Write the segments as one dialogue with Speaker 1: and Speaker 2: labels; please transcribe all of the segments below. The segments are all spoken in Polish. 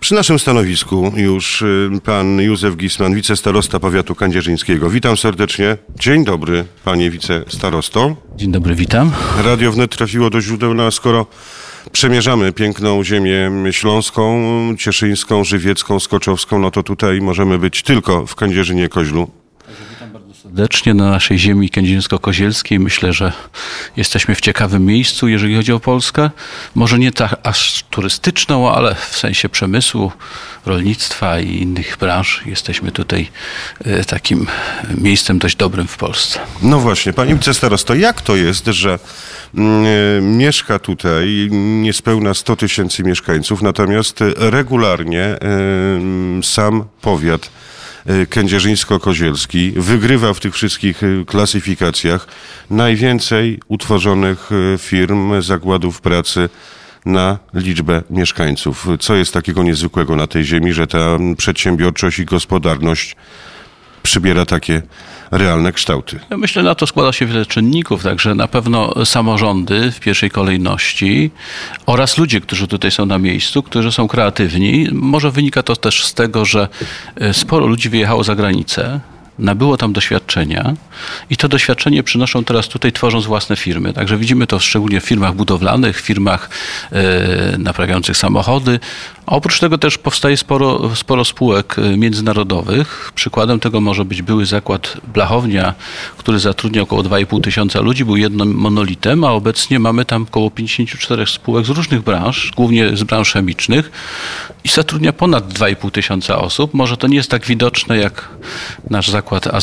Speaker 1: Przy naszym stanowisku już pan Józef Gisman, wicestarosta powiatu kędzierzyńskiego. Witam serdecznie. Dzień dobry, panie wicestarosto.
Speaker 2: Dzień dobry, witam.
Speaker 1: Radio Wnet trafiło do źródeł, no a skoro przemierzamy piękną ziemię śląską, cieszyńską, żywiecką, skoczowską, no to tutaj możemy być tylko w Kędzierzynie-Koźlu.
Speaker 2: Witam bardzo serdecznie na naszej ziemi kędzierzyńsko-kozielskiej. Myślę, że jesteśmy w ciekawym miejscu, jeżeli chodzi o Polskę. Może nie tak aż turystyczną, ale w sensie przemysłu, rolnictwa i innych branż. Jesteśmy tutaj takim miejscem dość dobrym w Polsce.
Speaker 1: No właśnie, panie wicestarosto, jak to jest, że mieszka tutaj niespełna 100 tysięcy mieszkańców, natomiast regularnie sam powiat kędzierzyńsko-kozielski wygrywa w tych wszystkich klasyfikacjach najwięcej utworzonych firm, zakładów pracy na liczbę mieszkańców. Co jest takiego niezwykłego na tej ziemi, że ta przedsiębiorczość i gospodarność przybiera takie realne kształty?
Speaker 2: Ja myślę, na to składa się wiele czynników, także na pewno samorządy w pierwszej kolejności oraz ludzie, którzy tutaj są na miejscu, którzy są kreatywni. Może wynika to też z tego, że sporo ludzi wyjechało za granicę, nabyło tam doświadczenia i to doświadczenie przynoszą teraz tutaj, tworząc własne firmy. Także widzimy to szczególnie w firmach budowlanych, firmach naprawiających samochody. A oprócz tego też powstaje sporo spółek międzynarodowych. Przykładem tego może być były zakład Blachownia, który zatrudnia około 2,5 tysiąca ludzi, był jednym monolitem, a obecnie mamy tam około 54 spółek z różnych branż, głównie z branż chemicznych i zatrudnia ponad 2,5 tysiąca osób. Może to nie jest tak widoczne jak nasze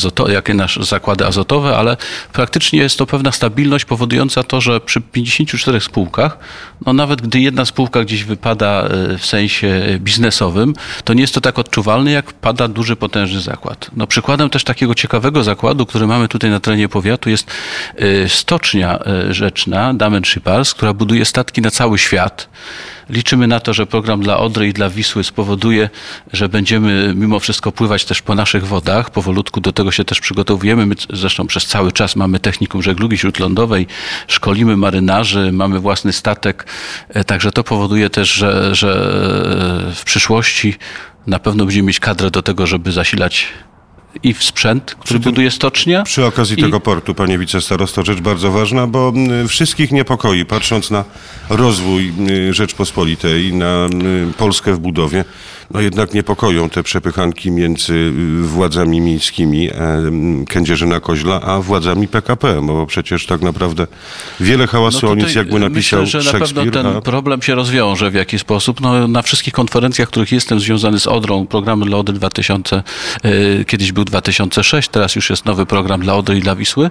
Speaker 2: zakłady azotowe, ale praktycznie jest to pewna stabilność powodująca to, że przy 54 spółkach, no nawet gdy jedna spółka gdzieś wypada w sensie biznesowym, to nie jest to tak odczuwalne, jak pada duży, potężny zakład. No, przykładem też takiego ciekawego zakładu, który mamy tutaj na terenie powiatu, jest stocznia rzeczna Damen Shippers, która buduje statki na cały świat. Liczymy na to, że program dla Odry i dla Wisły spowoduje, że będziemy mimo wszystko pływać też po naszych wodach. Powolutku do tego się też przygotowujemy. My zresztą przez cały czas mamy technikum żeglugi śródlądowej, szkolimy marynarzy, mamy własny statek. Także to powoduje też, że w przyszłości na pewno będziemy mieć kadrę do tego, żeby zasilać i w sprzęt, który buduje stocznia.
Speaker 1: Przy okazji tego portu, panie wicestarosto, rzecz bardzo ważna, bo wszystkich niepokoi, patrząc na rozwój Rzeczpospolitej, na Polskę w budowie, no jednak niepokoją te przepychanki między władzami miejskimi Kędzierzyna-Koźla, a władzami PKP, bo przecież tak naprawdę wiele hałasu o nic, jakby napisał
Speaker 2: myślę, że
Speaker 1: Szekspir.
Speaker 2: Na pewno ten problem się rozwiąże w jakiś sposób. No, na wszystkich konferencjach, których jestem związany z Odrą, programy dla Odry 2000, kiedyś był 2006, teraz już jest nowy program dla Odry i dla Wisły.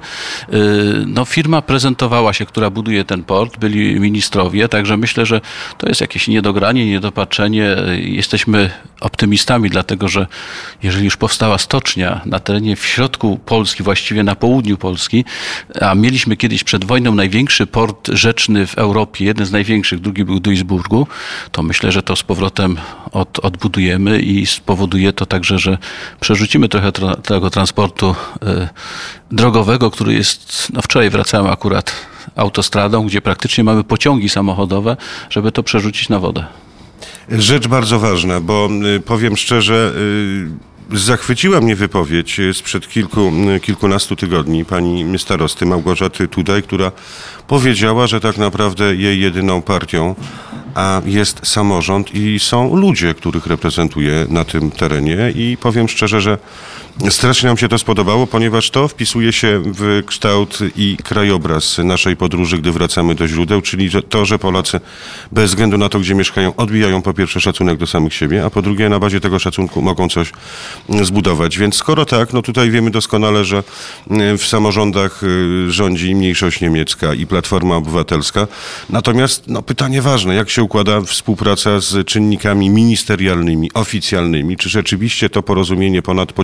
Speaker 2: No, firma prezentowała się, która buduje ten port, byli ministrowie, także myślę, że to jest jakieś niedogranie, niedopatrzenie. Jesteśmy optymistami, dlatego że jeżeli już powstała stocznia na terenie w środku Polski, właściwie na południu Polski, a mieliśmy kiedyś przed wojną największy port rzeczny w Europie, jeden z największych, drugi był w Duisburgu, to myślę, że to z powrotem odbudujemy i spowoduje to także, że przerzucimy trochę tego transportu drogowego, który jest, no wczoraj wracałem akurat autostradą, gdzie praktycznie mamy pociągi samochodowe, żeby to przerzucić na wodę.
Speaker 1: Rzecz bardzo ważna, bo powiem szczerze, zachwyciła mnie wypowiedź sprzed kilkunastu tygodni pani starosty Małgorzaty Tutaj, która powiedziała, że tak naprawdę jej jedyną partią jest samorząd i są ludzie, których reprezentuje na tym terenie, i powiem szczerze, że strasznie nam się to spodobało, ponieważ to wpisuje się w kształt i krajobraz naszej podróży, gdy wracamy do źródeł, czyli to, że Polacy bez względu na to, gdzie mieszkają, odbijają po pierwsze szacunek do samych siebie, a po drugie na bazie tego szacunku mogą coś zbudować. Więc skoro tak, no tutaj wiemy doskonale, że w samorządach rządzi mniejszość niemiecka i Platforma Obywatelska. Natomiast no, pytanie ważne, jak się układa współpraca z czynnikami ministerialnymi, oficjalnymi? Czy rzeczywiście to porozumienie ponad podziałami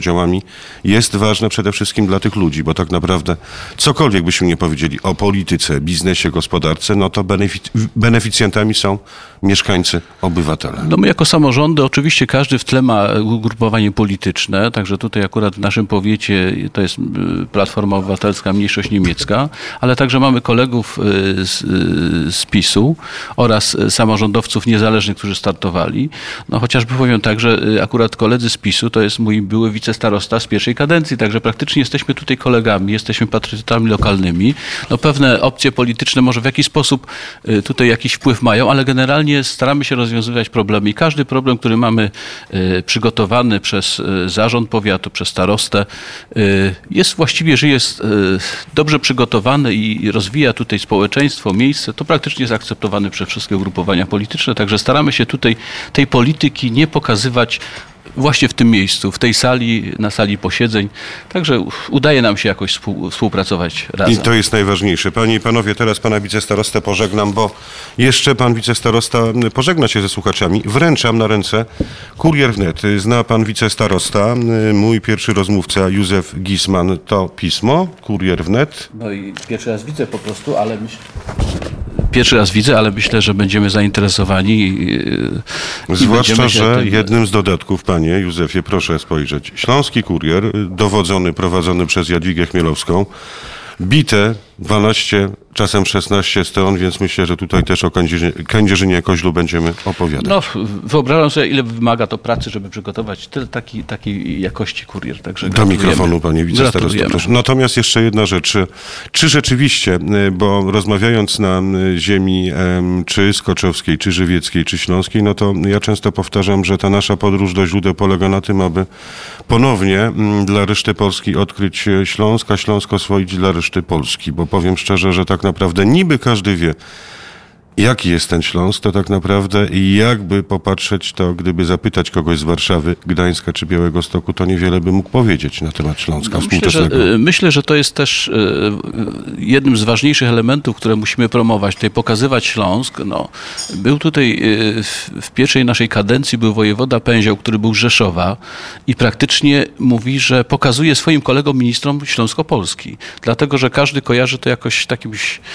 Speaker 1: jest ważne przede wszystkim dla tych ludzi, bo tak naprawdę cokolwiek byśmy nie powiedzieli o polityce, biznesie, gospodarce, no to beneficjentami są mieszkańcy, obywatele.
Speaker 2: No my jako samorządy, oczywiście każdy w tle ma ugrupowanie polityczne, także tutaj akurat w naszym powiecie to jest Platforma Obywatelska, Mniejszość Niemiecka, ale także mamy kolegów z PiS-u oraz samorządowców niezależnych, którzy startowali. No chociażby powiem tak, że akurat koledzy z PiS-u to jest mój były wicestarosta z pierwszej kadencji, także praktycznie jesteśmy tutaj kolegami, jesteśmy patriotami lokalnymi. No pewne opcje polityczne może w jakiś sposób tutaj jakiś wpływ mają, ale generalnie staramy się rozwiązywać problemy i każdy problem, który mamy przygotowany przez zarząd powiatu, przez starostę, jest właściwie, że jest dobrze przygotowany i rozwija tutaj społeczeństwo, miejsce, to praktycznie jest akceptowany przez wszystkie ugrupowania polityczne, także staramy się tutaj tej polityki nie pokazywać właśnie w tym miejscu, w tej sali, na sali posiedzeń. Także udaje nam się jakoś współpracować razem.
Speaker 1: I to jest najważniejsze. Panie i panowie, teraz pana wicestarostę pożegnam, bo jeszcze pan wicestarosta pożegna się ze słuchaczami. Wręczam na ręce Kurier Wnet. Zna pan wicestarosta, mój pierwszy rozmówca Józef Gisman, to pismo, Kurier Wnet.
Speaker 2: No i pierwszy raz widzę po prostu, ale myślę, że będziemy zainteresowani.
Speaker 1: Zwłaszcza, że jednym z dodatków, panie Józefie, proszę spojrzeć. Śląski Kurier, dowodzony, prowadzony przez Jadwigę Chmielowską, bite 12, czasem 16 stron, więc myślę, że tutaj też o Kędzierzynie-Koźlu będziemy opowiadać.
Speaker 2: No, wyobrażam sobie, ile wymaga to pracy, żeby przygotować tyle takiej jakości kurier. Także
Speaker 1: do mikrofonu, panie wicestarosto, proszę. Natomiast jeszcze jedna rzecz. Czy rzeczywiście, bo rozmawiając na ziemi czy skoczowskiej, czy żywieckiej, czy śląskiej, no to ja często powtarzam, że ta nasza podróż do źródeł polega na tym, aby ponownie dla reszty Polski odkryć Śląsk, a Śląsk oswoić dla reszty Polski, bo powiem szczerze, że tak naprawdę niby każdy wie, jaki jest ten Śląsk, to tak naprawdę jakby popatrzeć, to gdyby zapytać kogoś z Warszawy, Gdańska czy Białegostoku, to niewiele by mógł powiedzieć na temat Śląska współczesnego.
Speaker 2: Myślę, że to jest też jednym z ważniejszych elementów, które musimy promować, tutaj pokazywać Śląsk. No, był tutaj w pierwszej naszej kadencji był wojewoda Pęział, który był z Rzeszowa i praktycznie mówi, że pokazuje swoim kolegom ministrom Śląsko-Polski, dlatego, że każdy kojarzy to jakoś takim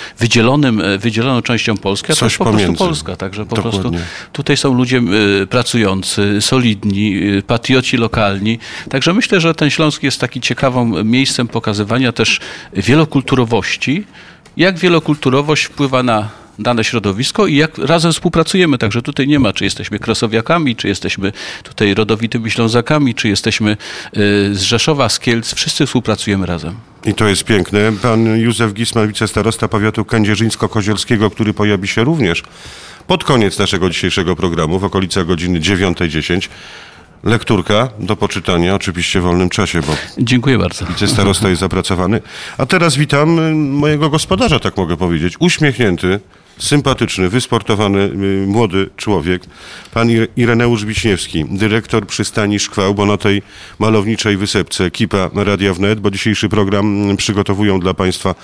Speaker 2: wydzieloną częścią Polski, to jest po prostu Polska, także po prostu tutaj są ludzie pracujący, solidni, patrioci lokalni. Także myślę, że ten Śląsk jest takim ciekawym miejscem pokazywania też wielokulturowości, jak wielokulturowość wpływa na dane środowisko i jak razem współpracujemy. Także tutaj nie ma, czy jesteśmy krasowiakami, czy jesteśmy tutaj rodowitymi Ślązakami, czy jesteśmy z Rzeszowa, z Kielc. Wszyscy współpracujemy razem.
Speaker 1: I to jest piękne. Pan Józef Gisman, wicestarosta powiatu kędzierzyńsko-kozielskiego, który pojawi się również pod koniec naszego dzisiejszego programu, w okolicach godziny 9:10. Lekturka do poczytania, oczywiście w wolnym czasie, bo
Speaker 2: dziękuję bardzo.
Speaker 1: Wicestarosta jest zapracowany. A teraz witam mojego gospodarza, tak mogę powiedzieć. Uśmiechnięty, sympatyczny, wysportowany młody człowiek, pan Ireneusz Wiśniewski, dyrektor przystani Szkwał, bo na tej malowniczej wysepce ekipa Radia Wnet, bo dzisiejszy program przygotowują dla państwa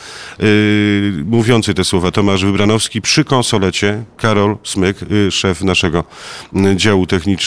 Speaker 1: mówiący te słowa Tomasz Wybranowski, przy konsolecie Karol Smyk, szef naszego działu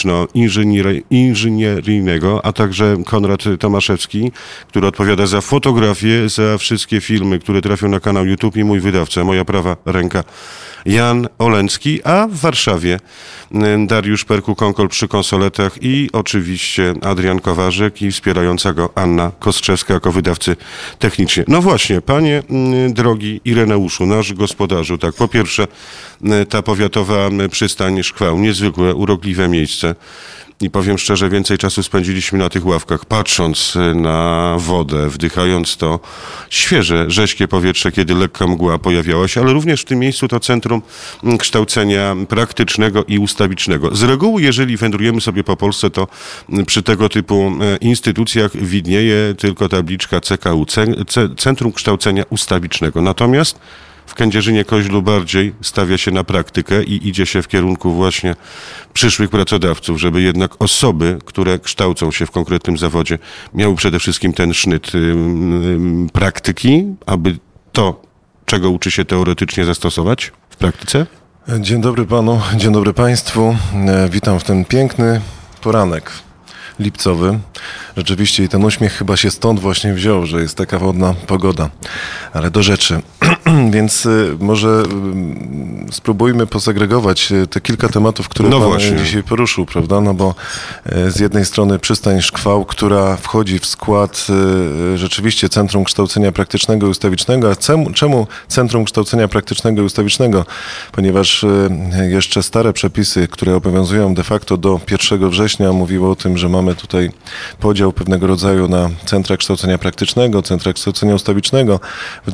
Speaker 1: techniczno-inżynieryjnego, a także Konrad Tomaszewski, który odpowiada za fotografię, za wszystkie filmy, które trafią na kanał YouTube, i mój wydawca, moja prawa ręka, Jan Olencki, a w Warszawie Dariusz Perku-Konkol przy konsoletach i oczywiście Adrian Kowarzek i wspierająca go Anna Kostrzewska jako wydawcy technicznie. No właśnie, panie drogi Ireneuszu, nasz gospodarzu, tak, po pierwsze ta powiatowa przystań Szkwał, niezwykłe, urokliwe miejsce. I powiem szczerze, więcej czasu spędziliśmy na tych ławkach, patrząc na wodę, wdychając to świeże, rześkie powietrze, kiedy lekka mgła pojawiała się, ale również w tym miejscu to centrum kształcenia praktycznego i ustawicznego. Z reguły, jeżeli wędrujemy sobie po Polsce, to przy tego typu instytucjach widnieje tylko tabliczka CKU, Centrum Kształcenia Ustawicznego. Natomiast w Kędzierzynie-Koźlu bardziej stawia się na praktykę i idzie się w kierunku właśnie przyszłych pracodawców, żeby jednak osoby, które kształcą się w konkretnym zawodzie, miały przede wszystkim ten sznyt praktyki, aby to, czego uczy się teoretycznie, zastosować w praktyce.
Speaker 3: Dzień dobry panu, dzień dobry państwu. Witam w ten piękny poranek. lipcowy. Rzeczywiście i ten uśmiech chyba się stąd właśnie wziął, że jest taka wodna pogoda. Ale do rzeczy. Więc może spróbujmy posegregować te kilka tematów, które pan dzisiaj poruszył, prawda? No bo z jednej strony przystań Szkwał, która wchodzi w skład rzeczywiście Centrum Kształcenia Praktycznego i Ustawicznego. A czemu Centrum Kształcenia Praktycznego i Ustawicznego? Ponieważ jeszcze stare przepisy, które obowiązują de facto do 1 września, mówiły o tym, że mamy tutaj podział pewnego rodzaju na Centra Kształcenia Praktycznego, Centra Kształcenia Ustawicznego. W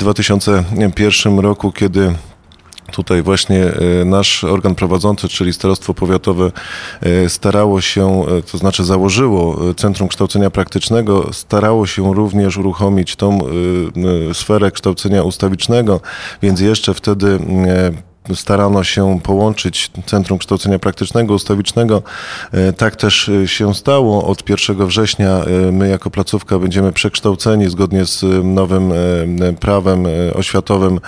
Speaker 3: 2001 roku, kiedy tutaj właśnie nasz organ prowadzący, czyli Starostwo Powiatowe, starało się, to znaczy założyło Centrum Kształcenia Praktycznego, starało się również uruchomić tą sferę kształcenia ustawicznego, więc jeszcze wtedy starano się połączyć Centrum Kształcenia Praktycznego, Ustawicznego. Tak też się stało. Od 1 września my jako placówka będziemy przekształceni zgodnie z nowym prawem oświatowym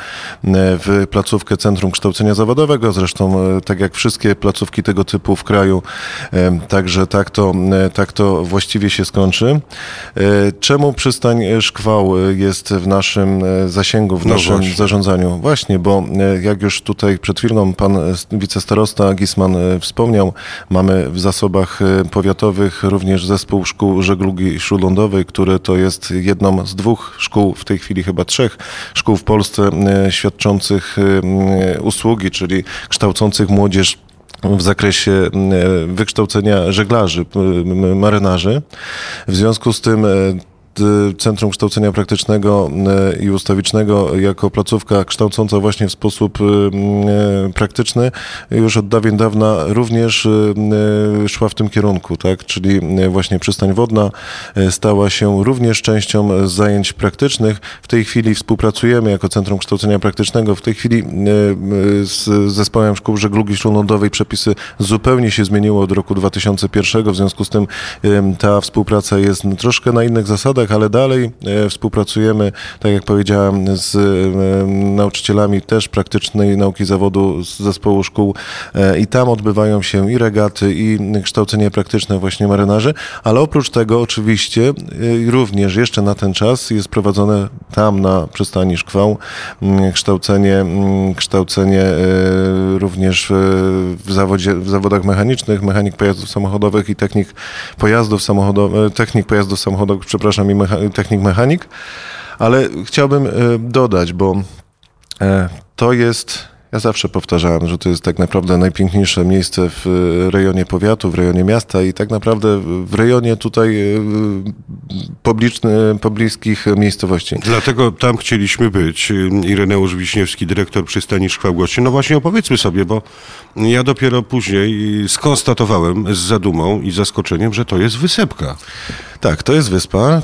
Speaker 3: w placówkę Centrum Kształcenia Zawodowego. Zresztą tak jak wszystkie placówki tego typu w kraju. Także tak to właściwie się skończy. Czemu przystań Szkwał jest w naszym zasięgu, w naszym zarządzaniu? Właśnie, bo jak już tutaj przed chwilą pan wicestarosta Gisman wspomniał, mamy w zasobach powiatowych również zespół szkół żeglugi śródlądowej, który to jest jedną z 2 szkół, w tej chwili chyba 3 szkół w Polsce świadczących usługi, czyli kształcących młodzież w zakresie wykształcenia żeglarzy, marynarzy. W związku z tym Centrum Kształcenia Praktycznego i Ustawicznego jako placówka kształcąca właśnie w sposób praktyczny już od dawien dawna również szła w tym kierunku, tak? Czyli właśnie przystań wodna stała się również częścią zajęć praktycznych. W tej chwili współpracujemy jako Centrum Kształcenia Praktycznego. W tej chwili z Zespołem Szkół Żeglugi Śródlądowej przepisy zupełnie się zmieniły od roku 2001. W związku z tym ta współpraca jest troszkę na innych zasadach, ale dalej współpracujemy, tak jak powiedziałem, z nauczycielami też praktycznej nauki zawodu z zespołu szkół i tam odbywają się i regaty, i kształcenie praktyczne właśnie marynarzy, ale oprócz tego oczywiście również jeszcze na ten czas jest prowadzone tam na przystani Szkwał kształcenie również w zawodach mechanicznych, mechanik pojazdów samochodowych i technik pojazdów samochodowych, przepraszam, i technik mechanik, ale chciałbym dodać, bo to jest, ja zawsze powtarzałem, że to jest tak naprawdę najpiękniejsze miejsce w rejonie powiatu, w rejonie miasta i tak naprawdę w rejonie tutaj pobliskich miejscowości.
Speaker 1: Dlatego tam chcieliśmy być. Ireneusz Wiśniewski, dyrektor przystani Szkwał gości. No właśnie opowiedzmy sobie, bo ja dopiero później skonstatowałem z zadumą i zaskoczeniem, że to jest wysepka.
Speaker 3: Tak, to jest wyspa,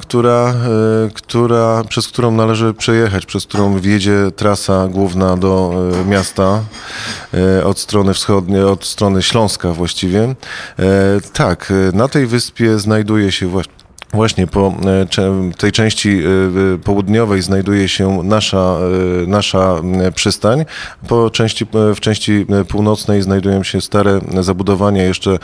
Speaker 3: przez którą należy przejechać, przez którą wiedzie trasa główna do miasta od strony wschodniej, od strony Śląska właściwie. Tak, na tej wyspie znajduje się właśnie po tej części południowej znajduje się nasza przystań. W części północnej znajdują się stare zabudowania. Jeszcze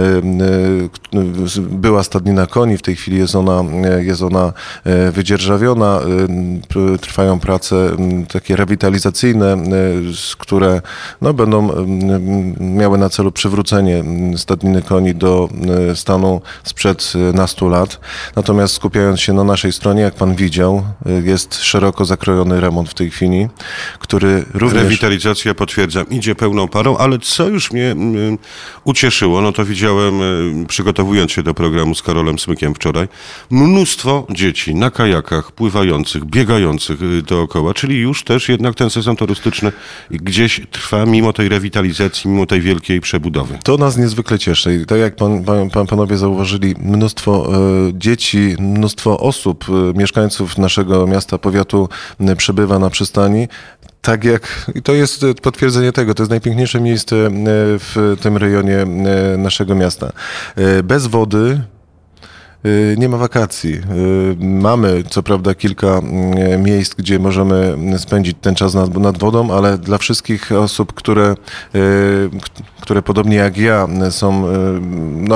Speaker 3: była stadnina koni, w tej chwili jest ona wydzierżawiona. Trwają prace takie rewitalizacyjne, które będą miały na celu przywrócenie stadniny koni do stanu sprzed nastu lat. Natomiast skupiając się na naszej stronie, jak pan widział, jest szeroko zakrojony remont w tej chwili, który również...
Speaker 1: Rewitalizacja, potwierdzam, idzie pełną parą, ale co już mnie ucieszyło, no to widziałem, przygotowując się do programu z Karolem Smykiem wczoraj, mnóstwo dzieci na kajakach, pływających, biegających dookoła, czyli już też jednak ten sezon turystyczny gdzieś trwa mimo tej rewitalizacji, mimo tej wielkiej przebudowy.
Speaker 3: To nas niezwykle cieszy i tak jak panowie zauważyli, mnóstwo dzieci, mnóstwo osób, mieszkańców naszego miasta, powiatu przybywa na przystani. Tak jak, i to jest potwierdzenie tego, to jest najpiękniejsze miejsce w tym rejonie naszego miasta. Bez wody nie ma wakacji. Mamy co prawda kilka miejsc, gdzie możemy spędzić ten czas nad wodą, ale dla wszystkich osób, które podobnie jak ja są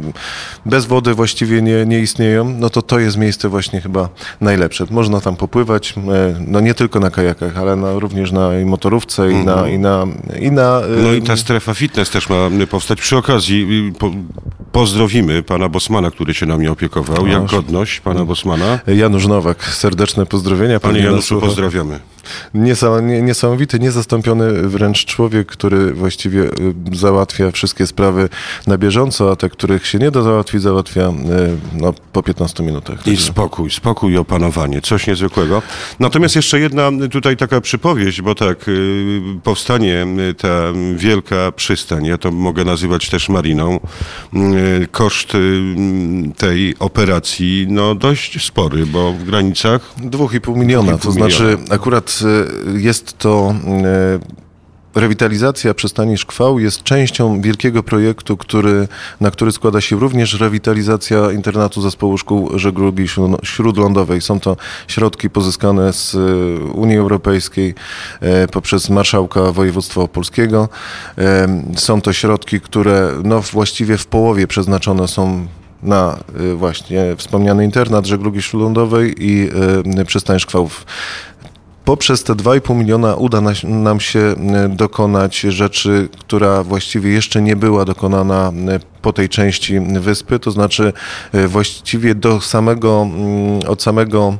Speaker 3: bez wody właściwie nie istnieją, no to jest miejsce właśnie chyba najlepsze. Można tam popływać, no nie tylko na kajakach, ale również na motorówce
Speaker 1: No i ta strefa fitness też ma powstać. Przy okazji pozdrowimy pana Bosmana, który się nami opiekował. Jak godność pana Bosmana?
Speaker 3: Janusz Nowak, serdeczne pozdrowienia.
Speaker 1: Panie Januszu, pozdrawiamy.
Speaker 3: Niesamowity, niezastąpiony wręcz człowiek, który właściwie załatwia wszystkie sprawy na bieżąco, a te, których się nie da załatwić, załatwia po 15 minutach.
Speaker 1: I spokój i opanowanie. Coś niezwykłego. Natomiast jeszcze jedna tutaj taka przypowieść, bo tak, powstanie ta wielka przystań, ja to mogę nazywać też mariną, koszt tej operacji, no dość spory, bo w granicach
Speaker 3: 2,5 miliona, to znaczy akurat jest to rewitalizacja przystani Szkwał jest częścią wielkiego projektu, na który składa się również rewitalizacja internatu zespołu szkół żeglugi śródlądowej. Są to środki pozyskane z Unii Europejskiej poprzez marszałka województwa opolskiego. Są to środki, które właściwie w połowie przeznaczone są na właśnie wspomniany internat żeglugi śródlądowej i przystań Szkwał. Poprzez te 2,5 miliona uda nam się dokonać rzeczy, która właściwie jeszcze nie była dokonana po tej części wyspy, to znaczy właściwie od samego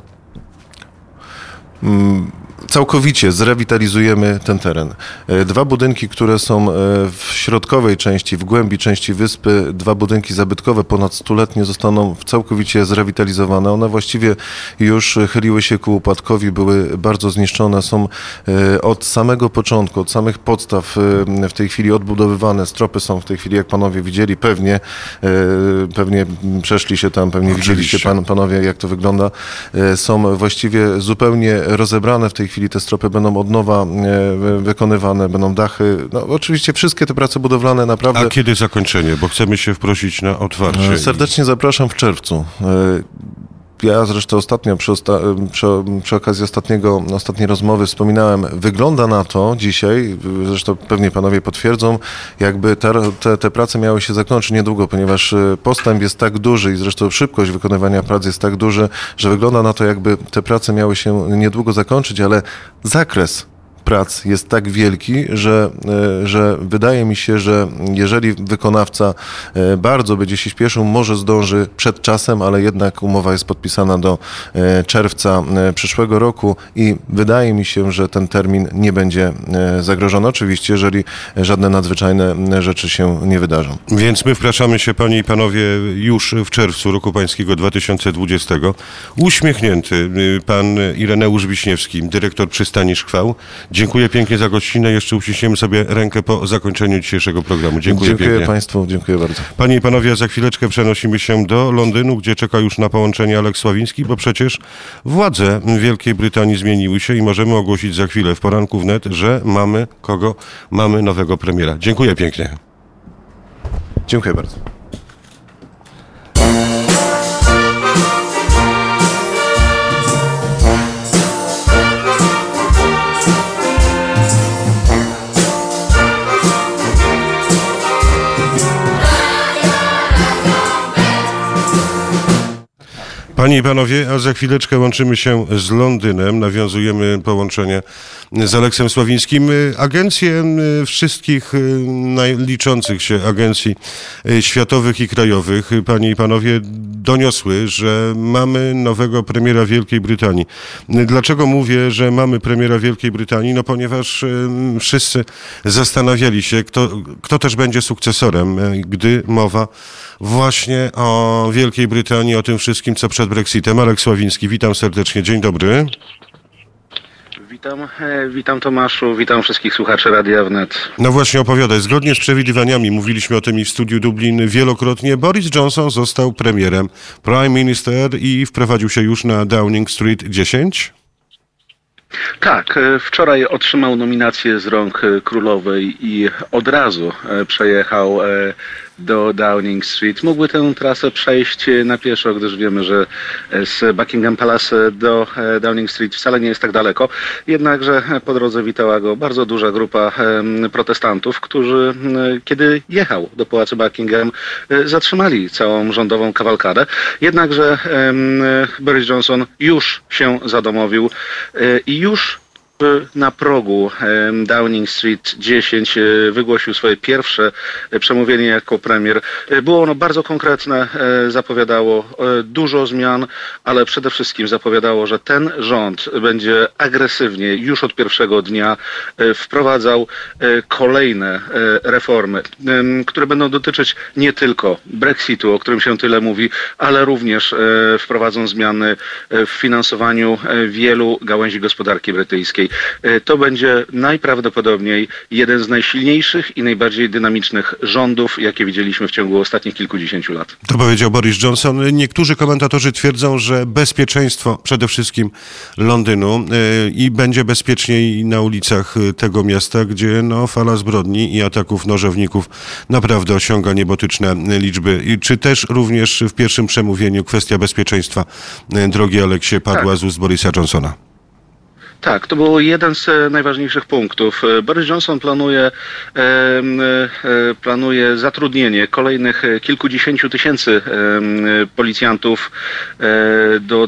Speaker 3: całkowicie zrewitalizujemy ten teren. 2 budynki, które są w środkowej części, w głębi części wyspy, 2 budynki zabytkowe ponad 100-letnie zostaną całkowicie zrewitalizowane. One właściwie już chyliły się ku upadkowi, były bardzo zniszczone, są od samego początku, od samych podstaw w tej chwili odbudowywane. Stropy są w tej chwili, jak panowie widzieli, pewnie przeszli się tam, pewnie widzieliście panowie, jak to wygląda. Są właściwie zupełnie rozebrane w tej chwili, te stropy będą od nowa wykonywane, będą dachy. No, oczywiście wszystkie te prace budowlane naprawdę...
Speaker 1: A kiedy zakończenie? Bo chcemy się wprosić na otwarcie.
Speaker 3: Serdecznie zapraszam w czerwcu. Ja zresztą ostatnio przy okazji ostatniej rozmowy wspominałem, wygląda na to dzisiaj, zresztą pewnie panowie potwierdzą, jakby te prace miały się zakończyć niedługo, ponieważ postęp jest tak duży i zresztą szybkość wykonywania prac jest tak duży, że wygląda na to, jakby te prace miały się niedługo zakończyć, ale zakres prac jest tak wielki, że wydaje mi się, że jeżeli wykonawca bardzo będzie się śpieszył, może zdąży przed czasem, ale jednak umowa jest podpisana do czerwca przyszłego roku i wydaje mi się, że ten termin nie będzie zagrożony. Oczywiście, jeżeli żadne nadzwyczajne rzeczy się nie wydarzą.
Speaker 1: Więc my wpraszamy się, panie i panowie, już w czerwcu roku pańskiego 2020. Uśmiechnięty pan Ireneusz Wiśniewski, dyrektor przystani Szkwał. Dziękuję pięknie za gościnę. Jeszcze uściśniemy sobie rękę po zakończeniu dzisiejszego programu. Dziękuję pięknie.
Speaker 3: Państwu, dziękuję bardzo.
Speaker 1: Panie i panowie, za chwileczkę przenosimy się do Londynu, gdzie czeka już na połączenie Aleks Sławiński, bo przecież władze Wielkiej Brytanii zmieniły się i możemy ogłosić za chwilę w poranku wnet, że mamy nowego premiera. Dziękuję pięknie.
Speaker 3: Dziękuję bardzo.
Speaker 1: Panie i panowie, a za chwileczkę łączymy się z Londynem, nawiązujemy połączenie z Aleksem Sławińskim. Agencje wszystkich liczących się agencji światowych i krajowych, panie i panowie, doniosły, że mamy nowego premiera Wielkiej Brytanii. Dlaczego mówię, że mamy premiera Wielkiej Brytanii? No ponieważ wszyscy zastanawiali się, kto też będzie sukcesorem, gdy mowa właśnie o Wielkiej Brytanii, o tym wszystkim, co przed Brexitem. Aleks Sławiński, witam serdecznie. Dzień dobry.
Speaker 4: Witam Tomaszu, witam wszystkich słuchaczy Radia Wnet.
Speaker 1: No właśnie, opowiadaj. Zgodnie z przewidywaniami, mówiliśmy o tym i w studiu Dublin wielokrotnie, Boris Johnson został premierem, prime minister i wprowadził się już na Downing Street 10?
Speaker 4: Tak, wczoraj otrzymał nominację z rąk królowej i od razu przejechał do Downing Street. Mógłby tę trasę przejść na pieszo, gdyż wiemy, że z Buckingham Palace do Downing Street wcale nie jest tak daleko. Jednakże po drodze witała go bardzo duża grupa protestantów, którzy kiedy jechał do Pałacu Buckingham zatrzymali całą rządową kawalkadę. Jednakże Boris Johnson już się zadomowił i już na progu Downing Street 10 wygłosił swoje pierwsze przemówienie jako premier. Było ono bardzo konkretne, zapowiadało dużo zmian, ale przede wszystkim zapowiadało, że ten rząd będzie agresywnie już od pierwszego dnia wprowadzał kolejne reformy, które będą dotyczyć nie tylko Brexitu, o którym się tyle mówi, ale również wprowadzą zmiany w finansowaniu wielu gałęzi gospodarki brytyjskiej. To będzie najprawdopodobniej jeden z najsilniejszych i najbardziej dynamicznych rządów, jakie widzieliśmy w ciągu ostatnich kilkudziesięciu lat.
Speaker 1: To powiedział Boris Johnson. Niektórzy komentatorzy twierdzą, że bezpieczeństwo przede wszystkim Londynu i będzie bezpieczniej na ulicach tego miasta, gdzie fala zbrodni i ataków nożowników naprawdę osiąga niebotyczne liczby. I czy też również w pierwszym przemówieniu kwestia bezpieczeństwa, drogi Aleksie, padła z ust Borisa Johnsona?
Speaker 4: Tak, to był jeden z najważniejszych punktów. Boris Johnson planuje zatrudnienie kolejnych kilkudziesięciu tysięcy policjantów do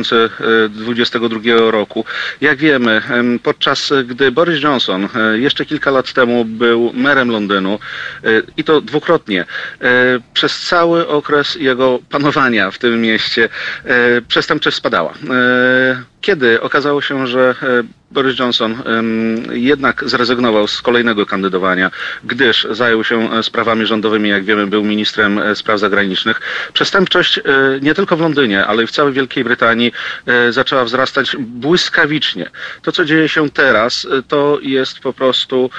Speaker 4: 2022 roku. Jak wiemy, podczas gdy Boris Johnson jeszcze kilka lat temu był merem Londynu i to dwukrotnie, przez cały okres jego panowania w tym mieście przestępczość spadała. Kiedy okazało się, że Boris Johnson jednak zrezygnował z kolejnego kandydowania, gdyż zajął się sprawami rządowymi, jak wiemy, był ministrem spraw zagranicznych, przestępczość nie tylko w Londynie, ale i w całej Wielkiej Brytanii zaczęła wzrastać błyskawicznie. To, co dzieje się teraz, to jest po prostu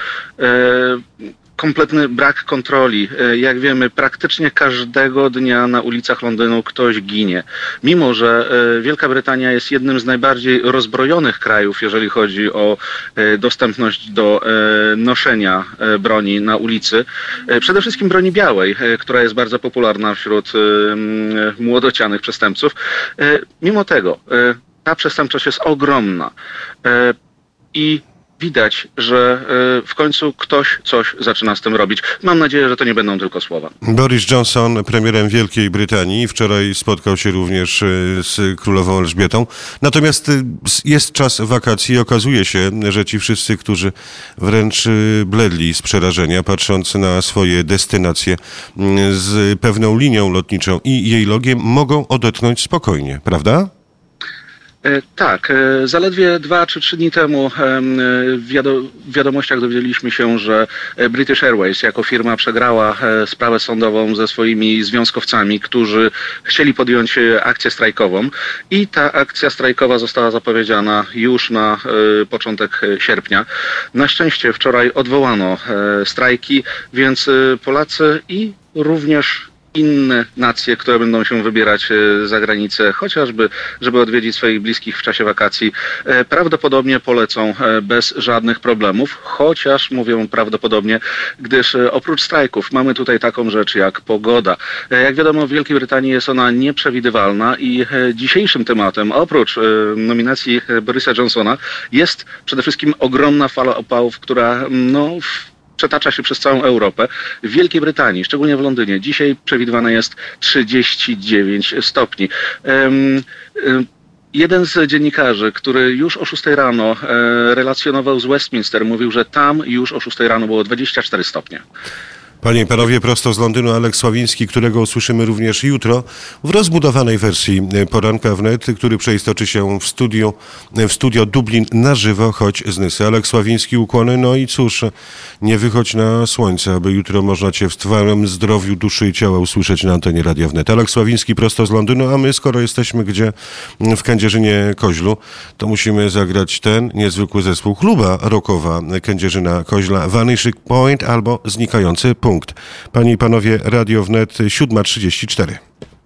Speaker 4: kompletny brak kontroli. Jak wiemy, praktycznie każdego dnia na ulicach Londynu ktoś ginie. Mimo że Wielka Brytania jest jednym z najbardziej rozbrojonych krajów, jeżeli chodzi o dostępność do noszenia broni na ulicy, przede wszystkim broni białej, która jest bardzo popularna wśród młodocianych przestępców. Mimo tego ta przestępczość jest ogromna i widać, że w końcu ktoś coś zaczyna z tym robić. Mam nadzieję, że to nie będą tylko słowa.
Speaker 1: Boris Johnson, premierem Wielkiej Brytanii, wczoraj spotkał się również z królową Elżbietą. Natomiast jest czas wakacji i okazuje się, że ci wszyscy, którzy wręcz bledli z przerażenia, patrząc na swoje destynacje z pewną linią lotniczą i jej logiem, mogą odetchnąć spokojnie, prawda?
Speaker 4: Tak, zaledwie 2 czy 3 dni temu w wiadomościach dowiedzieliśmy się, że British Airways jako firma przegrała sprawę sądową ze swoimi związkowcami, którzy chcieli podjąć akcję strajkową i ta akcja strajkowa została zapowiedziana już na początek sierpnia. Na szczęście wczoraj odwołano strajki, więc Polacy i również inne nacje, które będą się wybierać za granicę, chociażby, żeby odwiedzić swoich bliskich w czasie wakacji, prawdopodobnie polecą bez żadnych problemów, chociaż mówię prawdopodobnie, gdyż oprócz strajków mamy tutaj taką rzecz jak pogoda. Jak wiadomo, w Wielkiej Brytanii jest ona nieprzewidywalna i dzisiejszym tematem, oprócz nominacji Borisa Johnsona, jest przede wszystkim ogromna fala opałów, która przetacza się przez całą Europę. W Wielkiej Brytanii, szczególnie w Londynie, dzisiaj przewidywane jest 39 stopni. Jeden z dziennikarzy, który już o 6 rano relacjonował z Westminster, mówił, że tam już o 6 rano było 24 stopnie.
Speaker 1: Panie i panowie, prosto z Londynu Aleks Sławiński, którego usłyszymy również jutro w rozbudowanej wersji Poranka Wnet, który przeistoczy się w studio Dublin na żywo, choć z Nysy. Aleks Sławiński, ukłony, no i cóż, nie wychodź na słońce, aby jutro można cię w trwałym zdrowiu duszy i ciała usłyszeć na antenie Radia Wnet. Aleks Sławiński prosto z Londynu, a my, skoro jesteśmy gdzie? W Kędzierzynie-Koźlu, to musimy zagrać ten niezwykły zespół, kluba rockowa Kędzierzyna-Koźla, Vanishing Point albo Znikający punkt. Panie i panowie, Radio Wnet 7:34.